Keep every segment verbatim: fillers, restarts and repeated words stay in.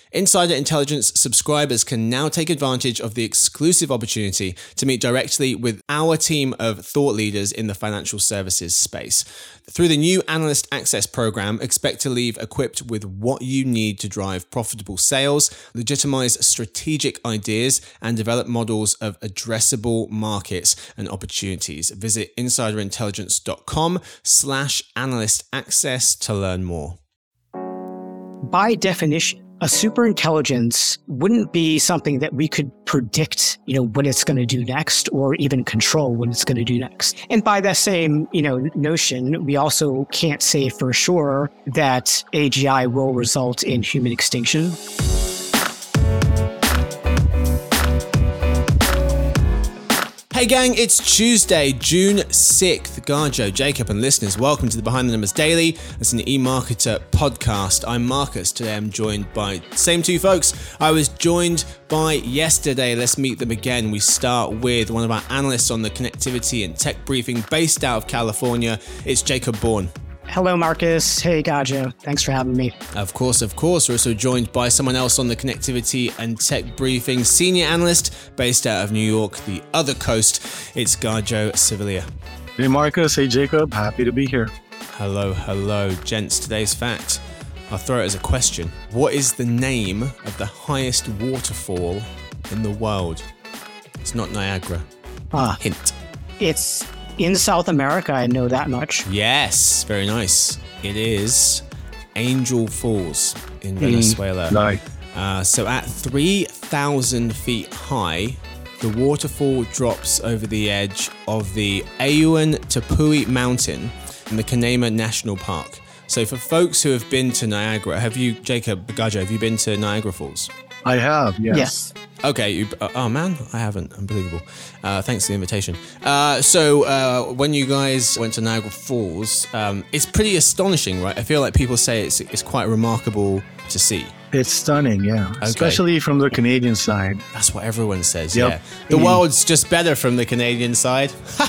Insider Intelligence subscribers can now take advantage of the exclusive opportunity to meet directly with our team of thought leaders in the financial services space. Through the new Analyst Access program, expect to leave equipped with what you need to drive profitable sales, legitimize strategic ideas, and develop models of addressable markets and opportunities. Visit insiderintelligence.com slash analyst access to learn more. By definition, a superintelligence wouldn't be something that we could predict, you know, what it's going to do next or even control what it's going to do next. And by that same, you know, notion, we also can't say for sure that A G I will result in human extinction. Hey gang, it's Tuesday, June sixth. Garjo, Jacob and listeners, welcome to the Behind the Numbers Daily. It's an eMarketer podcast. I'm Marcus. Today I'm joined by same two folks I was joined by yesterday. Let's meet them again. We start with one of our analysts on the connectivity and tech briefing based out of California. It's Jacob Bourne. Hello, Marcus. Hey, Gajo. Thanks for having me. Of course, of course. We're also joined by someone else on the connectivity and tech briefing, senior analyst based out of New York, the other coast. It's Gajo Sevilla. Hey, Marcus. Hey, Jacob. Happy to be here. Hello, hello, gents. Today's fact, I'll throw it as a question. What is the name of the highest waterfall in the world? It's not Niagara. Ah, Hint. It's in South America, I know that much. Yes, very nice. It is Angel Falls in Venezuela. Mm, nice. Uh, so at three thousand feet high, the waterfall drops over the edge of the Ayuan Tupui Mountain in the Canaima National Park. So for folks who have been to Niagara, have you, Jacob Gajo, have you been to Niagara Falls? I have, yes. Yes. Okay. You, uh, oh, man, I haven't. Unbelievable. Uh, thanks for the invitation. Uh, so uh, when you guys went to Niagara Falls, um, it's pretty astonishing, right? I feel like people say it's it's quite remarkable to see. It's stunning, yeah. Okay. Especially from the Canadian side. That's what everyone says, yep. yeah. The mm. world's just better from the Canadian side.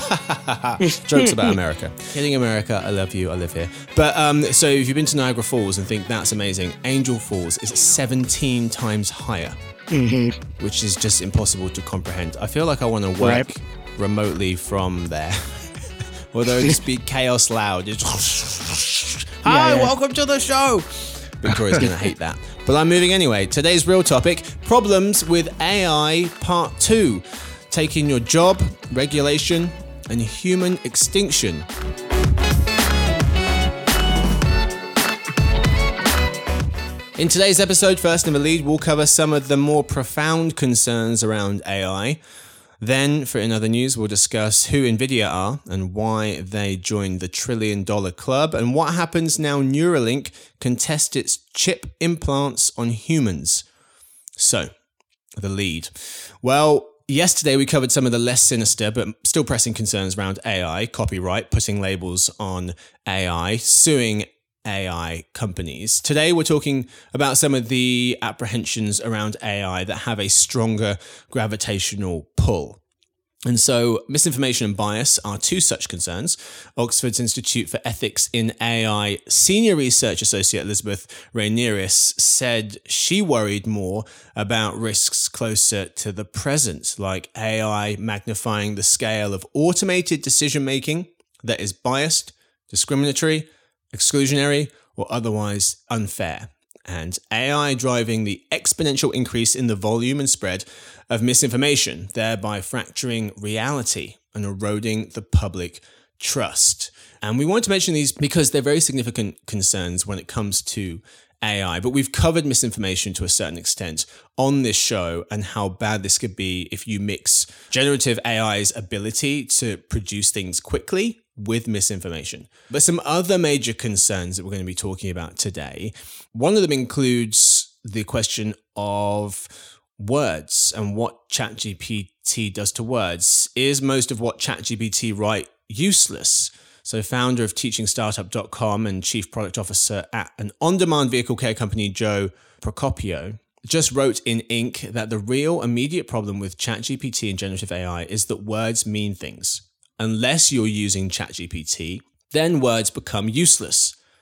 Jokes about America. Kidding America, I love you, I live here. But um, so if you've been to Niagara Falls and think that's amazing, Angel Falls is seventeen times higher. Mm-hmm. Which is just impossible to comprehend. I feel like I want to work right. remotely from there. Although it'd just be chaos loud. Hi, yeah, yeah. Welcome to the show. Victoria's going to hate that. But I'm moving anyway. Today's real topic, problems with A I part two. Taking your job, regulation, and human extinction. In today's episode, first in the lead, we'll cover some of the more profound concerns around A I. Then, for In Other News, we'll discuss who NVIDIA are and why they joined the trillion dollar club and what happens now Neuralink can test its chip implants on humans. So, the lead. Well, yesterday we covered some of the less sinister but still pressing concerns around A I, copyright, putting labels on A I, suing A I companies. Today, we're talking about some of the apprehensions around A I that have a stronger gravitational pull. And so misinformation and bias are two such concerns. Oxford's Institute for Ethics in A I senior research associate Elizabeth Rainiris said she worried more about risks closer to the present, like A I magnifying the scale of automated decision-making that is biased, discriminatory, exclusionary, or otherwise unfair, and A I driving the exponential increase in the volume and spread of misinformation, thereby fracturing reality and eroding the public trust. And we want to mention these because they're very significant concerns when it comes to A I, but we've covered misinformation to a certain extent on this show and how bad this could be if you mix generative A I's ability to produce things quickly with misinformation. But some other major concerns that we're going to be talking about today, one of them includes the question of words and what ChatGPT does to words. Is most of what ChatGPT write useless? So founder of teaching startup dot com and chief product officer at an on-demand vehicle care company, Joe Procopio, just wrote in Inc that the real immediate problem with ChatGPT and generative A I is that words mean things. Unless you're using ChatGPT, then words become useless.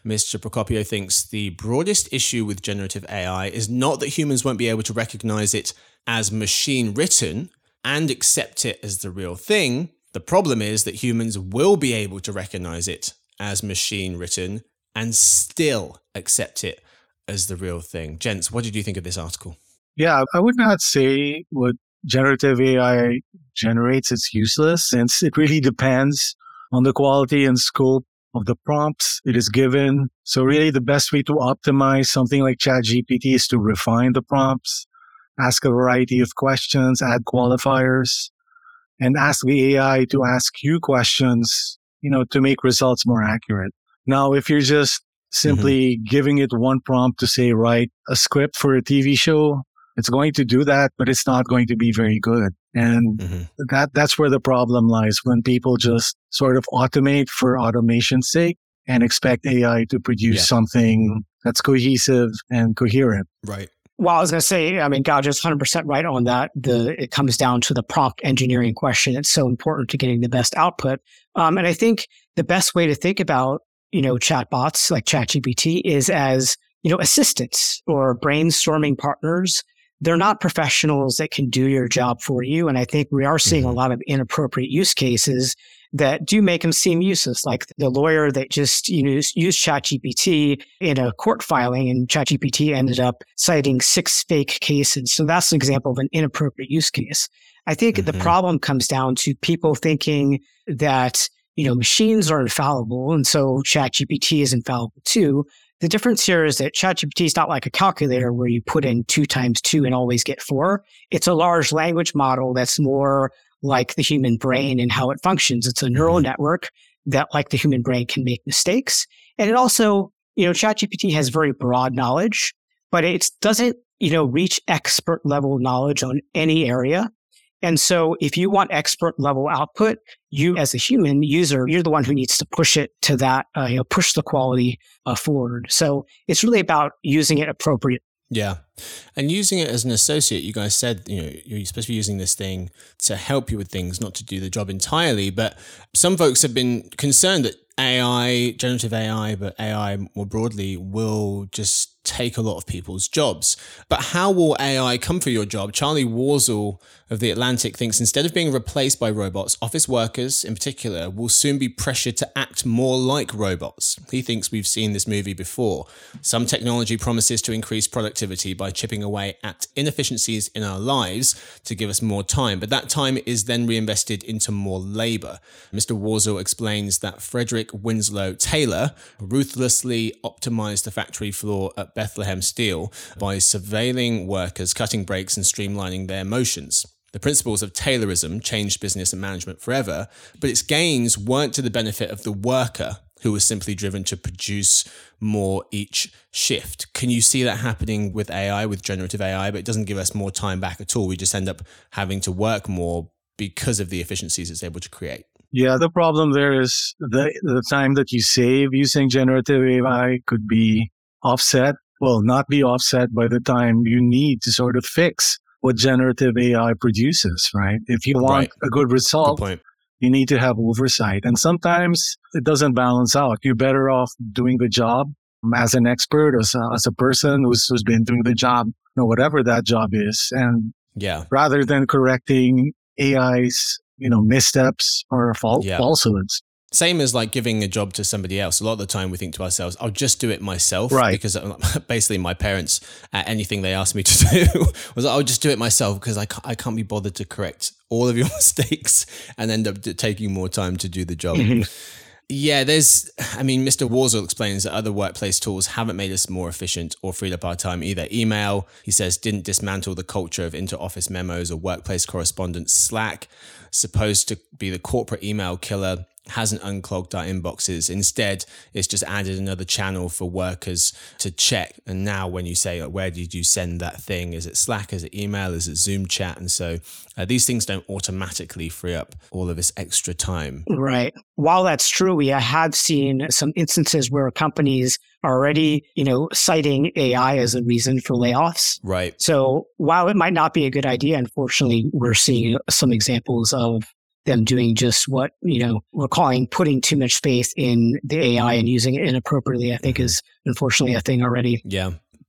Mister Procopio thinks the broadest issue with generative A I is not that humans won't be able to recognize it as machine written and accept it as the real thing. The problem is that humans will be able to recognize it as machine written and still accept it as the real thing. Gents, what did you think of this article? Yeah, I would not say what generative A I generates is useless, since it really depends on the quality and scope of the prompts it is given. So really the best way to optimize something like ChatGPT is to refine the prompts, ask a variety of questions, add qualifiers, and ask the A I to ask you questions, you know, to make results more accurate. Now, if you're just simply mm-hmm. giving it one prompt to say, write a script for a T V show, it's going to do that, but it's not going to be very good. And mm-hmm. that that's where the problem lies, when people just sort of automate for automation's sake and expect A I to produce yeah. something that's cohesive and coherent. Right. Well, I was going to say, I mean, Gao is one hundred percent right on that. The It comes down to the prompt engineering question. It's so important to getting the best output. Um, and I think the best way to think about, you know, chatbots like ChatGPT is as, you know, assistants or brainstorming partners. They're not professionals that can do your job for you. And I think we are seeing mm-hmm. a lot of inappropriate use cases that do make them seem useless, like the lawyer that just you know, used ChatGPT in a court filing, and ChatGPT ended up citing six fake cases. So that's an example of an inappropriate use case. I think mm-hmm. the problem comes down to people thinking that, you know, machines are infallible, and so ChatGPT is infallible too. The difference here is that ChatGPT is not like a calculator where you put in two times two and always get four. It's a large language model that's more like the human brain and how it functions. It's a neural network that, like the human brain, can make mistakes. And it also, you know, ChatGPT has very broad knowledge, but it doesn't, you know, reach expert level knowledge on any area. And so if you want expert level output, you as a human user, you're the one who needs to push it to that, uh, you know, push the quality uh, forward. So it's really about using it appropriately. Yeah. And using it as an associate, you guys said, you know, you're supposed to be using this thing to help you with things, not to do the job entirely. But some folks have been concerned that A I, generative A I, but A I more broadly, will just take a lot of people's jobs. But how will A I come for your job? Charlie Warzel of The Atlantic thinks instead of being replaced by robots, office workers in particular will soon be pressured to act more like robots. He thinks we've seen this movie before. Some technology promises to increase productivity by chipping away at inefficiencies in our lives to give us more time, but that time is then reinvested into more labor. Mister Warzel explains that Frederick Winslow Taylor ruthlessly optimized the factory floor at Bethlehem Steel by surveilling workers, cutting breaks and streamlining their motions. The principles of Taylorism changed business and management forever, but its gains weren't to the benefit of the worker, who was simply driven to produce more each shift. Can you see that happening with A I, with generative A I, but it doesn't give us more time back at all? We just end up having to work more because of the efficiencies it's able to create. Yeah, the problem there is the the time that you save using generative A I could be offset, well, not be offset by the time you need to sort of fix what generative A I produces, right? If you want right. a good result, good point. You need to have oversight. And sometimes it doesn't balance out. You're better off doing the job as an expert, as a, as a person who's, who's been doing the job, you know, whatever that job is. And yeah. rather than correcting A I's, you know, missteps or fal- yeah. falsehoods. Same as like giving a job to somebody else. A lot of the time we think to ourselves, I'll just do it myself. Right. Because basically my parents, at anything they asked me to do, was I'll just do it myself because I can't, I can't be bothered to correct all of your mistakes and end up taking more time to do the job. Yeah, there's, I mean, Mister Warzel explains that other workplace tools haven't made us more efficient or freed up our time either. Email, he says, didn't dismantle the culture of inter-office memos or workplace correspondence. Slack, supposed to be the corporate email killer, hasn't unclogged our inboxes. Instead, it's just added another channel for workers to check. And now when you say, where did you send that thing? Is it Slack? Is it email? Is it Zoom chat? And so uh, these things don't automatically free up all of this extra time. Right. While that's true, we have seen some instances where companies are already, you know, citing A I as a reason for layoffs. Right. So while it might not be a good idea, unfortunately, we're seeing some examples of them doing just what, you know, we're calling putting too much faith in the A I and using it inappropriately, I think is unfortunately a thing already. Yeah.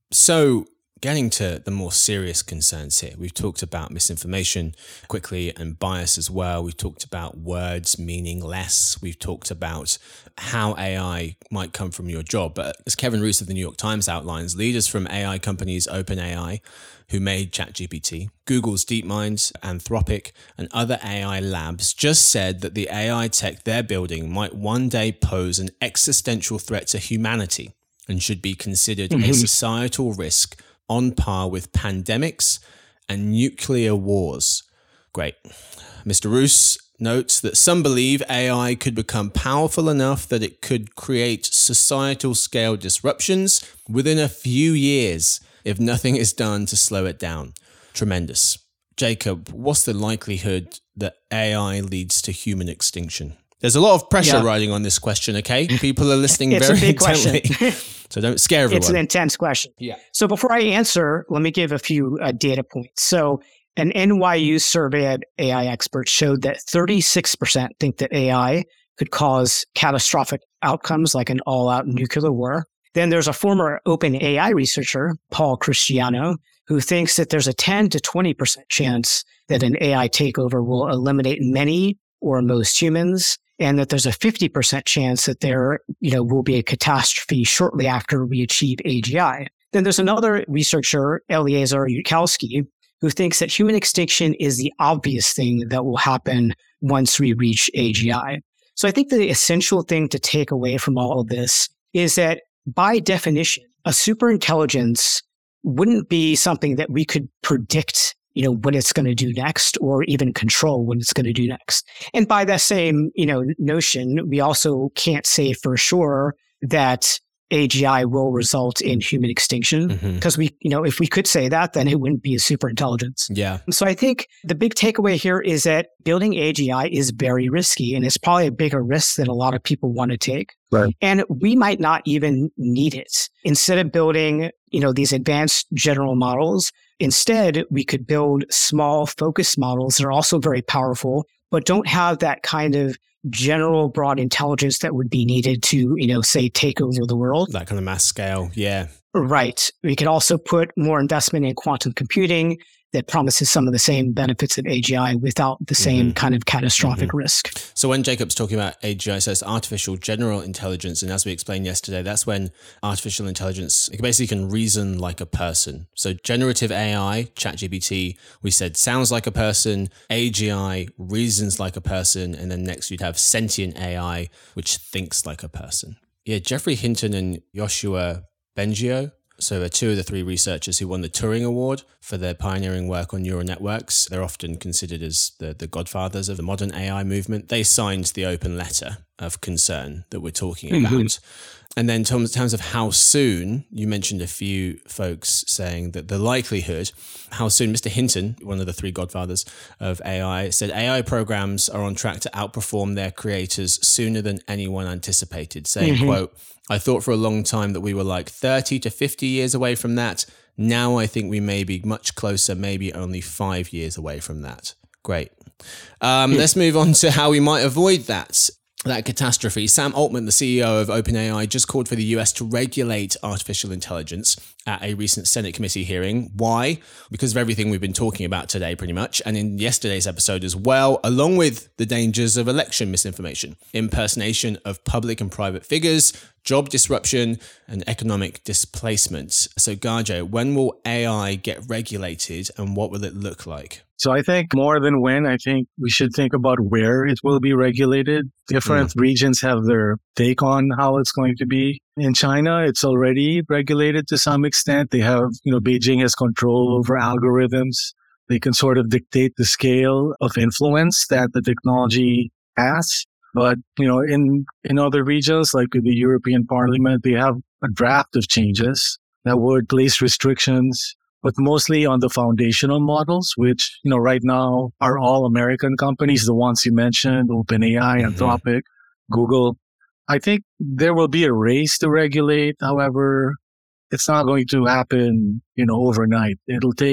So getting to the more serious concerns here, we've talked about misinformation quickly and bias as well. We've talked about words meaning less. We've talked about how A I might come from your job. But as Kevin Roose of the New York Times outlines, leaders from A I companies OpenAI, who made ChatGPT, Google's DeepMind, Anthropic, and other A I labs just said that the A I tech they're building might one day pose an existential threat to humanity and should be considered mm-hmm. a societal risk on par with pandemics and nuclear wars. Great. Mister Roose notes that some believe A I could become powerful enough that it could create societal scale disruptions within a few years if nothing is done to slow it down. Tremendous. Jacob, what's the likelihood that A I leads to human extinction? There's a lot of pressure yeah. riding on this question, okay? People are listening it's very a big intently. Question. So don't scare everyone. It's an intense question. Yeah. So before I answer, let me give a few uh, data points. So an N Y U survey of A I experts showed that thirty-six percent think that A I could cause catastrophic outcomes like an all-out nuclear war. Then there's a former OpenAI researcher, Paul Christiano, who thinks that there's a ten to twenty percent chance that an A I takeover will eliminate many or most humans, and that there's a fifty percent chance that there, you know, will be a catastrophe shortly after we achieve A G I. Then there's another researcher, Eliezer Yudkowsky, who thinks that human extinction is the obvious thing that will happen once we reach A G I. So I think the essential thing to take away from all of this is that by definition, a superintelligence wouldn't be something that we could predict, you know, what it's going to do next or even control what it's going to do next. And by that same, you know, notion, we also can't say for sure that A G I will result in human extinction because mm-hmm. we, you know, if we could say that, then it wouldn't be a superintelligence. Yeah. So I think the big takeaway here is that building A G I is very risky and it's probably a bigger risk than a lot of people want to take. Right. And we might not even need it. Instead of building, you know, these advanced general models, instead we could build small focused models that are also very powerful, but don't have that kind of general broad intelligence that would be needed to, you know, say take over the world. That kind of mass scale. Yeah. Right. We could also put more investment in quantum computing that promises some of the same benefits of A G I without the same mm-hmm. kind of catastrophic mm-hmm. risk. So when Jacob's talking about A G I, so it's artificial general intelligence. And as we explained yesterday, that's when artificial intelligence it basically can reason like a person. So generative A I, ChatGPT, we said sounds like a person, A G I reasons like a person, and then next you'd have sentient A I, which thinks like a person. Yeah, Geoffrey Hinton and Yoshua Bengio, so are two of the three researchers who won the Turing Award for their pioneering work on neural networks. They're often considered as the, the godfathers of the modern A I movement. They signed the open letter of concern that we're talking about. Mm-hmm. And then in terms of how soon, you mentioned a few folks saying that the likelihood, how soon, Mister Hinton, one of the three godfathers of A I, said A I programs are on track to outperform their creators sooner than anyone anticipated, saying, mm-hmm. quote, I thought for a long time that we were like thirty to fifty years away from that. Now I think we may be much closer, maybe only five years away from that. Great. Um, yeah. Let's move on to how we might avoid that. That catastrophe. Sam Altman, the C E O of OpenAI, just called for the U S to regulate artificial intelligence at a recent Senate committee hearing. Why? Because of everything we've been talking about today, pretty much, and in yesterday's episode as well, along with the dangers of election misinformation, impersonation of public and private figures, job disruption, and economic displacement. So, Garjo, when will A I get regulated and what will it look like? So I think more than when, I think we should think about where it will be regulated. Different mm. regions have their take on how it's going to be. In China, it's already regulated to some extent. They have, you know, Beijing has control over algorithms. They can sort of dictate the scale of influence that the technology has. But, you know, in, in other regions, like the European Parliament, they have a draft of changes that would place restrictions, but mostly on the foundational models, which, you know, right now are all American companies, the ones you mentioned, OpenAI, mm-hmm. Anthropic, Google. I think there will be a race to regulate. However, it's not going to happen, you know, overnight. It'll take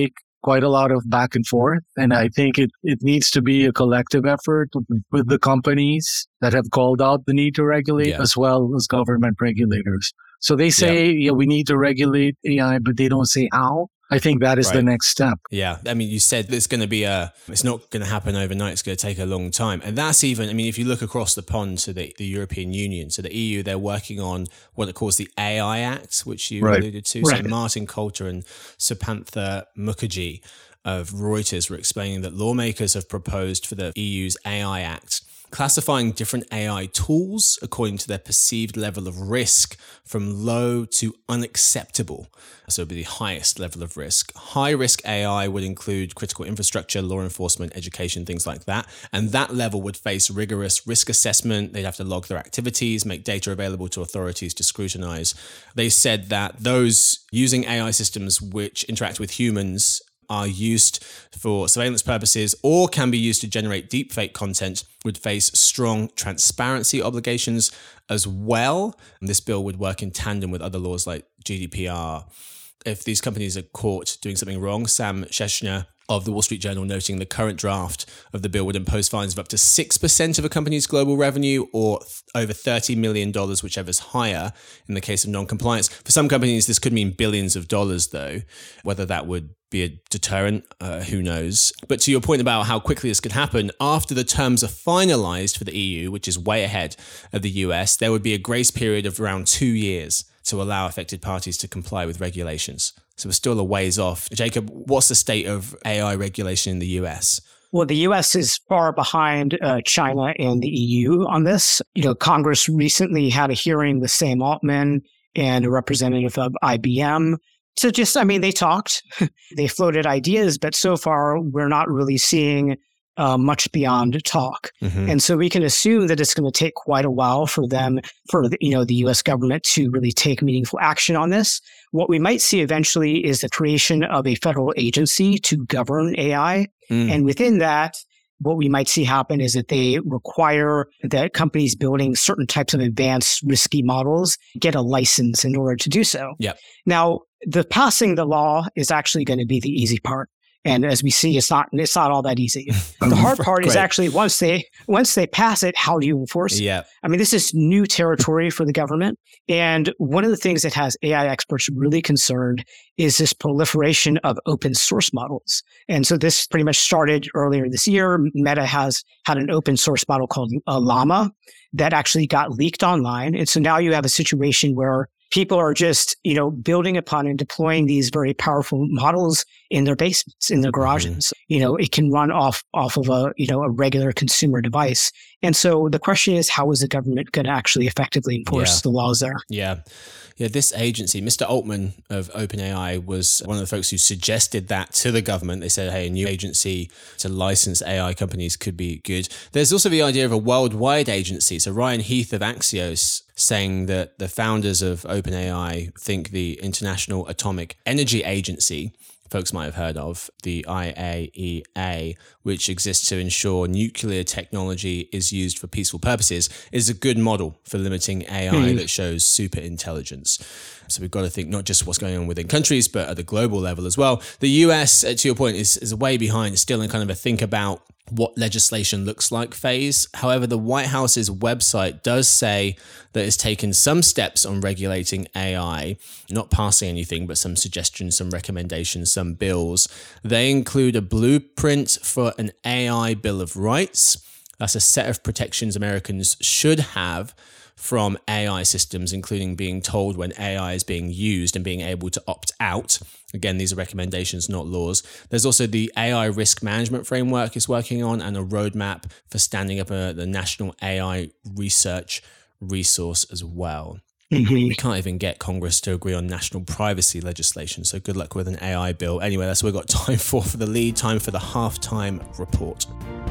quite a lot of back and forth. And I think it, it needs to be a collective effort with the companies that have called out the need to regulate, Yeah. as well as government regulators. So they say, yeah. yeah, we need to regulate A I, but they don't say how. I think that is Right. the next step. Yeah. I mean, you said it's going to be a, it's not going to happen overnight. It's going to take a long time. And that's even, I mean, if you look across the pond to the, the European Union, so the E U, they're working on what it calls the A I Act, which you Right. alluded to. Right. So Martin Coulter and Supantha Mukherjee of Reuters were explaining that lawmakers have proposed for the E U's A I Act, classifying different A I tools according to their perceived level of risk from low to unacceptable. So it would be the highest level of risk. High risk A I would include critical infrastructure, law enforcement, education, things like that. And that level would face rigorous risk assessment. They'd have to log their activities, make data available to authorities to scrutinize. They said that those using A I systems which interact with humans are used for surveillance purposes or can be used to generate deepfake content would face strong transparency obligations as well. And this bill would work in tandem with other laws like G D P R. If these companies are caught doing something wrong, Sam Sheshner of the Wall Street Journal noting the current draft of the bill would impose fines of up to six percent of a company's global revenue or th- over thirty million dollars, whichever's higher in the case of non-compliance. For some companies, this could mean billions of dollars, though. Whether that would be a deterrent, uh, who knows. But to your point about how quickly this could happen, after the terms are finalized for the E U, which is way ahead of the U S, there would be a grace period of around two years to allow affected parties to comply with regulations. So we're still a ways off. Jacob, what's the state of A I regulation in the U S? Well, the U S is far behind uh, China and the E U on this. You know, Congress recently had a hearing with Sam Altman and a representative of I B M. So just, I mean, they talked, they floated ideas, but so far we're not really seeing uh, much beyond talk. Mm-hmm. And so we can assume that it's going to take quite a while for them, for the, you know, the U S government to really take meaningful action on this. What we might see eventually is the creation of a federal agency to govern A I. Mm. And within that, what we might see happen is that they require that companies building certain types of advanced risky models get a license in order to do so. Yep. Now, the passing the law is actually going to be the easy part. And as we see, it's not it's not all that easy. The hard part is actually once they once they pass it, how do you enforce it? Yeah. I mean, this is new territory for the government. And one of the things that has A I experts really concerned is this proliferation of open source models. And so this pretty much started earlier this year. Meta has had an open source model called uh, Llama that actually got leaked online. And so now you have a situation where people are just, you know, building upon and deploying these very powerful models in their basements, in their garages. Mm-hmm. You know, it can run off off of a, you know, a regular consumer device. And so the question is, how is the government going to actually effectively enforce yeah. the laws there? Yeah. Yeah, this agency, Mister Altman of OpenAI, was one of the folks who suggested that to the government. They said, hey, a new agency to license A I companies could be good. There's also the idea of a worldwide agency. So Ryan Heath of Axios saying that the founders of OpenAI think the International Atomic Energy Agency, folks might have heard of, the I A E A, which exists to ensure nuclear technology is used for peaceful purposes, is a good model for limiting A I mm. that shows super intelligence. So we've got to think not just what's going on within countries, but at the global level as well. The U S, to your point, is, is way behind, still in kind of a think about what legislation looks like phase. However, the White House's website does say that it's taken some steps on regulating A I, not passing anything, but some suggestions, some recommendations, some bills. They include a blueprint for an A I Bill of Rights. That's a set of protections Americans should have from A I systems, including being told when A I is being used and being able to opt out. Again, these are recommendations, not laws. There's also the A I risk management framework is working on, and a roadmap for standing up a, the National A I Research Resource as well. Mm-hmm. We can't even get Congress to agree on national privacy legislation, so good luck with an A I bill. Anyway, that's what we've got time for for the lead, time for the halftime report.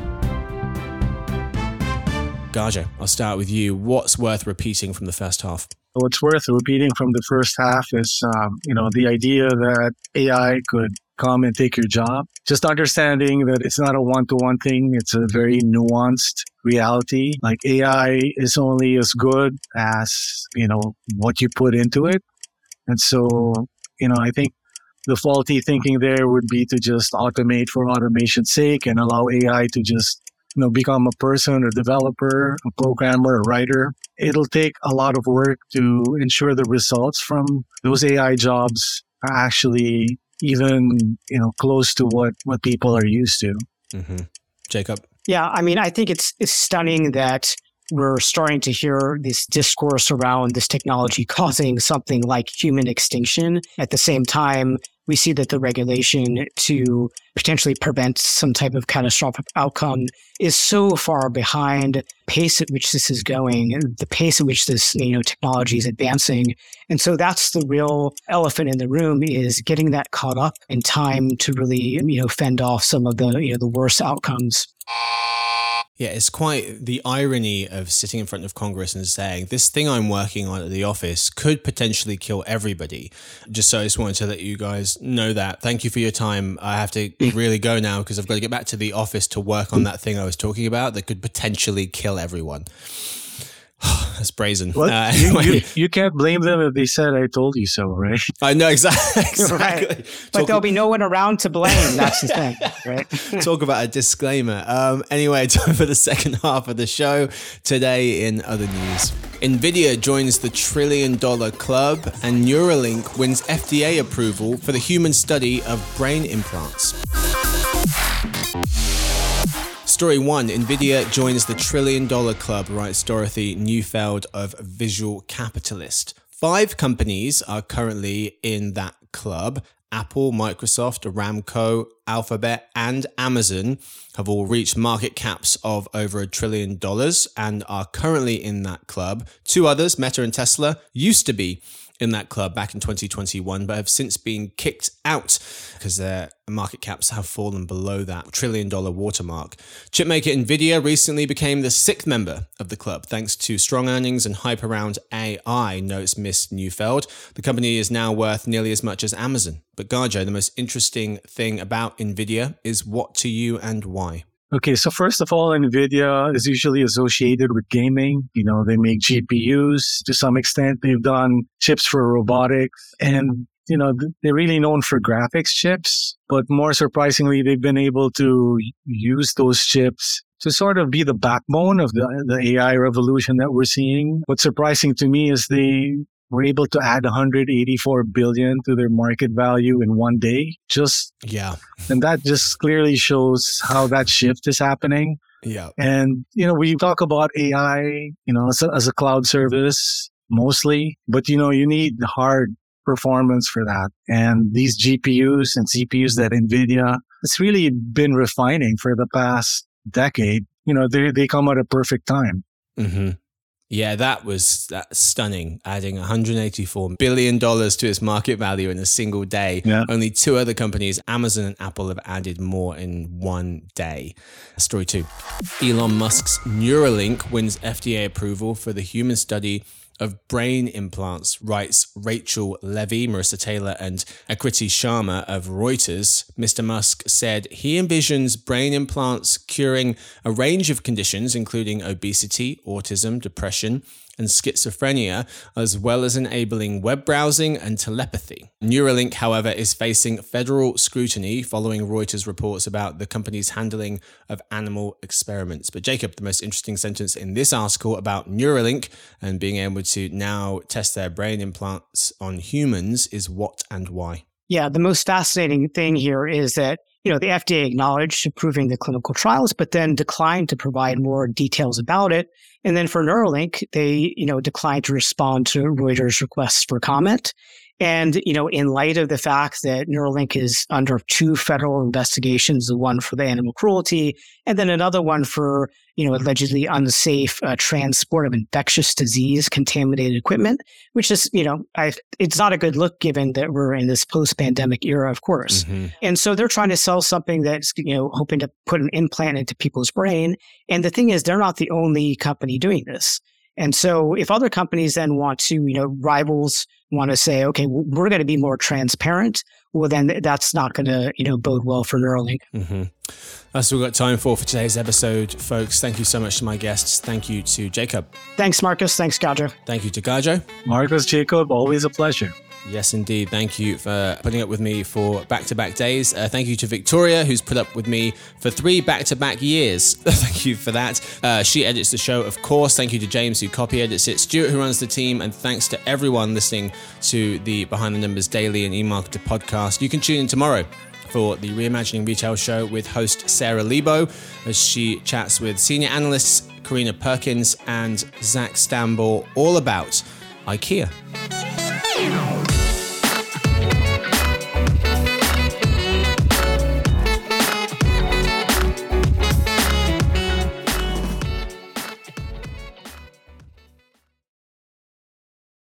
Gaja, I'll start with you. What's worth repeating from the first half? What's worth repeating from the first half is, um, you know, the idea that A I could come and take your job. Just understanding that it's not a one-to-one thing. It's a very nuanced reality. Like A I is only as good as, you know, what you put into it. And so, you know, I think the faulty thinking there would be to just automate for automation's sake and allow A I to just, you know, become a person, a developer, a programmer, a writer. It'll take a lot of work to ensure the results from those A I jobs are actually even, you know, close to what, what people are used to. Mm-hmm. Jacob? Yeah, I mean, I think it's, it's stunning that we're starting to hear this discourse around this technology causing something like human extinction. At the same time, we see that the regulation to potentially prevent some type of catastrophic outcome is so far behind the pace at which this is going and the pace at which this, you know, technology is advancing. And so that's the real elephant in the room, is getting that caught up in time to really, you know, fend off some of the, you know, the worst outcomes. Yeah, it's quite the irony of sitting in front of Congress and saying, this thing I'm working on at the office could potentially kill everybody. Just so I just wanted to let you guys know that. Thank you for your time. I have to really go now because I've got to get back to the office to work on that thing I was talking about that could potentially kill everyone. That's brazen. Well, uh, you, anyway. you, you can't blame them if they said, I told you so, right? I know, exactly. exactly. Right. But Talk there'll be no one around to blame. That's the thing, right? Talk about a disclaimer. Um, anyway, time for the second half of the show. Today in other news, NVIDIA joins the trillion dollar club and Neuralink wins F D A approval for the human study of brain implants. Story one, NVIDIA joins the trillion dollar club, writes Dorothy Neufeld of Visual Capitalist. Five companies are currently in that club. Apple, Microsoft, Aramco, Alphabet, and Amazon have all reached market caps of over a trillion dollars and are currently in that club. Two others, Meta and Tesla, used to be in that club back in twenty twenty-one, but have since been kicked out because their market caps have fallen below that trillion dollar watermark. Chipmaker NVIDIA recently became the sixth member of the club thanks to strong earnings and hype around A I, notes Miss Neufeld. The company is now worth nearly as much as Amazon. But Gajo, the most interesting thing about NVIDIA is what to you and why? Okay, so first of all, NVIDIA is usually associated with gaming. You know, they make G P Us. To some extent, they've done chips for robotics. And, you know, they're really known for graphics chips. But more surprisingly, they've been able to use those chips to sort of be the backbone of the, the A I revolution that we're seeing. What's surprising to me is they were able to add one hundred eighty-four billion to their market value in one day. Just yeah, and that just clearly shows how that shift is happening. Yeah, and you know we talk about A I, you know, as a, as a cloud service mostly, but you know you need hard performance for that. And these G P Us and C P Us that NVIDIA has really been refining for the past decade. You know, they they come at a perfect time. Mm-hmm. Yeah, that was that's stunning, adding one hundred eighty-four billion dollars to its market value in a single day. Yeah. Only two other companies, Amazon and Apple, have added more in one day. Story two. Elon Musk's Neuralink wins F D A approval for the human study of brain implants, writes Rachel Levy, Marissa Taylor, and Akriti Sharma of Reuters. Mister Musk said he envisions brain implants curing a range of conditions, including obesity, autism, depression, and schizophrenia, as well as enabling web browsing and telepathy. Neuralink, however, is facing federal scrutiny following Reuters reports about the company's handling of animal experiments. But Jacob, the most interesting sentence in this article about Neuralink and being able to now test their brain implants on humans is what and why? Yeah, the most fascinating thing here is that, you know, the F D A acknowledged approving the clinical trials, but then declined to provide more details about it. And then for Neuralink, they, you know, declined to respond to Reuters' requests for comment. And, you know, in light of the fact that Neuralink is under two federal investigations, the one for the animal cruelty, and then another one for, you know, allegedly unsafe uh, transport of infectious disease contaminated equipment, which is, you know, I, it's not a good look given that we're in this post-pandemic era, of course. Mm-hmm. And so they're trying to sell something that's, you know, hoping to put an implant into people's brain. And the thing is, they're not the only company doing this. And so if other companies then want to, you know, rivals want to say, okay, we're going to be more transparent, well, then that's not going to, you know, bode well for Neuralink. Mm-hmm. That's what we've got time for for today's episode, folks. Thank you so much to my guests. Thank you to Jacob. Thanks, Marcus. Thanks, Gajo. Thank you to Gajo. Marcus, Jacob, always a pleasure. Yes, indeed. Thank you for putting up with me for back-to-back days. Uh, thank you to Victoria, who's put up with me for three back-to-back years. Thank you for that. Uh, she edits the show, of course. Thank you to James, who copy edits it, Stuart, who runs the team, and thanks to everyone listening to the Behind the Numbers Daily and eMarketer podcast. You can tune in tomorrow for the Reimagining Retail show with host Sarah Lebo, as she chats with senior analysts Karina Perkins and Zach Stamble all about IKEA.